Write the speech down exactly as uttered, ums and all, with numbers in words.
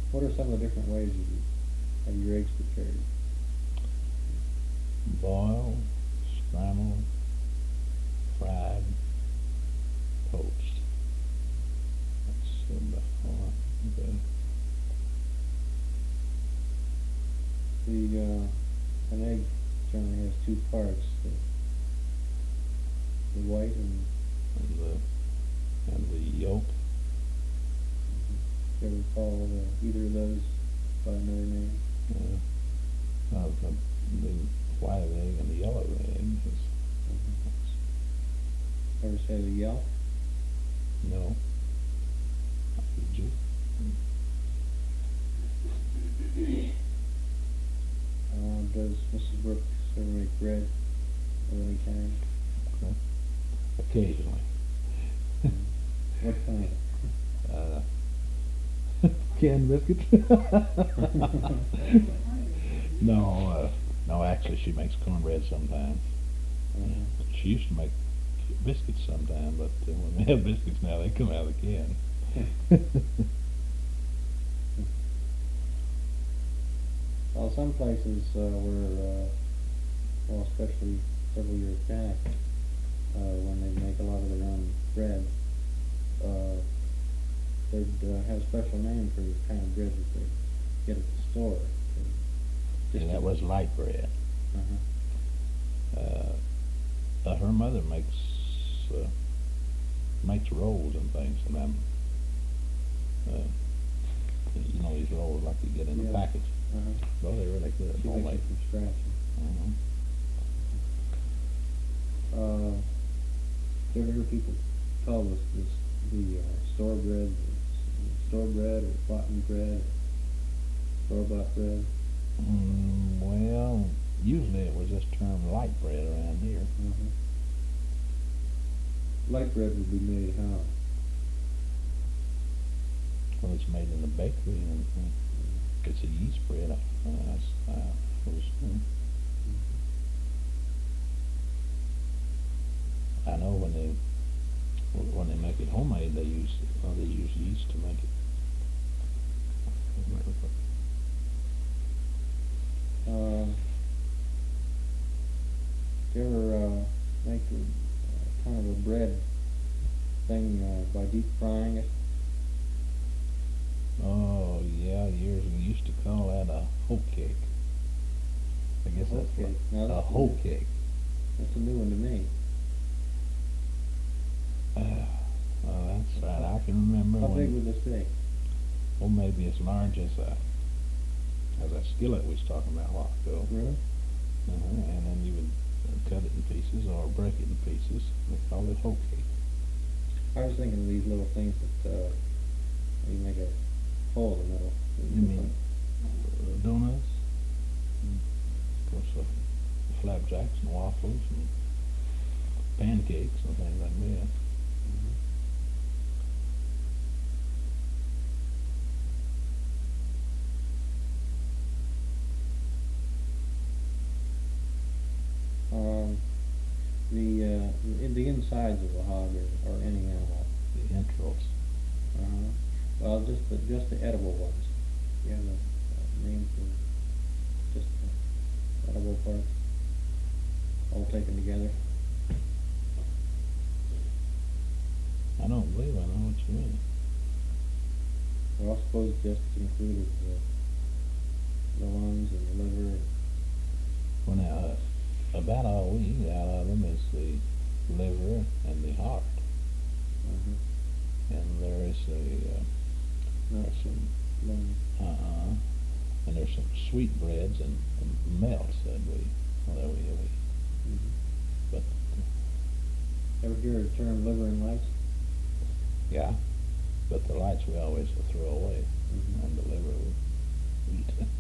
What are some of the different ways you have your eggs prepared? Boiled, scrambled, fried, poached. That's about all I do. The uh, an egg generally has two parts: the, the white and And the and the yolk. do you ever call uh, either of those by another name? Uh, uh, the, the white of the egg and the yellow of the egg. Is, Mm-hmm. Ever say the yelk? no. Did you? Uh, does Missus Brooks ever make bread of any kind? Okay. Occasionally. What kind? Uh, canned biscuits? no, uh, no. Actually, she makes cornbread sometimes. Uh-huh. She used to make biscuits sometimes, but uh, when we have biscuits now, they come out of the can. Well, some places uh, where, uh, well, especially several years back, uh, when they make a lot of their own bread, uh, they'd uh, have a special name for the kind of bread that they get at the store. And that was light bread. Uh-huh. Uh, uh, her mother makes uh, makes rolls and things, and I'm, uh, you know, these rolls like you get in Yeah. the package. Uh-huh. Well, they're really good. She makes Homemade. it from scratch. Uh-huh. Uh, do you ever hear people call this, this the uh, store bread, store bread or bought-in bread, store bought bread? Mm, well, usually it was just termed light bread around here. Uh-huh. Light bread would be made how? Well, it's made in the bakery, and uh, it's a yeast bread. Uh, I, I was, uh, I know when they when they make it homemade, they use well, they use yeast to make it. Uh, do you ever uh, make a, uh, kind of a bread thing uh, by deep frying it? Oh yeah, years we used to call that a hoe cake. I guess A hoe that's cake. what, Now a that's hoe new. cake. That's a new one to me. Uh, oh, that's right. I can remember How when. big would this be? Well, maybe as large as a as a skillet we was talking about a while ago. Really? Uh-huh. And then you would uh, cut it in pieces or break it in pieces. They call it hoe cake. I was thinking of these little things that uh, you make a hole in the middle. You mean uh, donuts? Of course, uh, flapjacks and waffles and pancakes and things like that. Um, the uh, in the insides of a hog or, or any animal. The entrails. Uh-huh. Well, just the just the edible ones. You have a, a name for just the edible parts, all taken together. I don't believe I know what you mean. Well, I suppose it just included the, the lungs and the liver. Well, now, uh, about all we eat out of them is the liver and the heart. Uh-huh. And there is a, uh, Nuts and lungs. uh-uh, and there's some sweet breads and, and melts that we, well, that we, we Mm-hmm. but, Ever hear the term liver and lights? yeah, but the lights we always throw away, Mm-hmm. and the liver we eat.